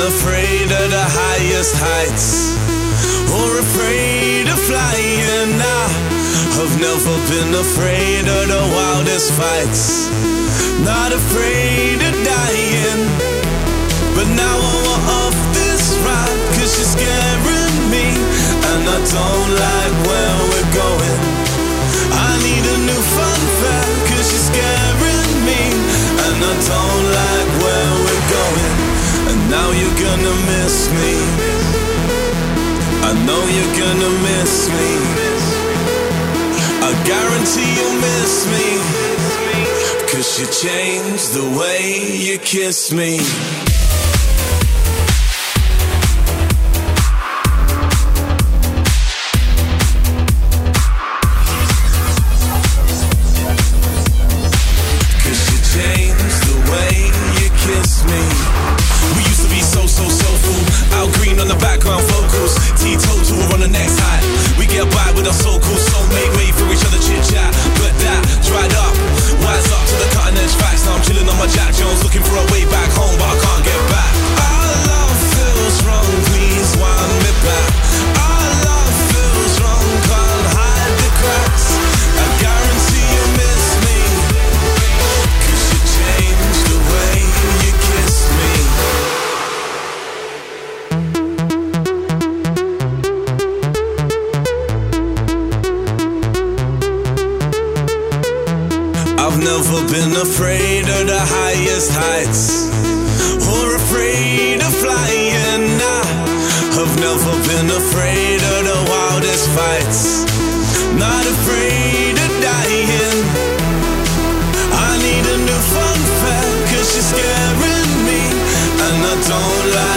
afraid of the highest heights, or afraid of flying. I've never been afraid of the wildest fights, not afraid of dying. But now I want off this ride, 'cause you're scaring me, and I don't like where we're going. I need a new fun fact, 'cause you're scaring me, and I don't like where we're going. And now you're gonna miss me, I know you're gonna miss me, I guarantee you'll miss me, 'cause you changed the way you kiss me. I've never been afraid of the highest heights, or afraid of flying. I've never been afraid of the wildest fights, not afraid of dying. I need a new fun fact, 'cause you're scaring me, and I don't like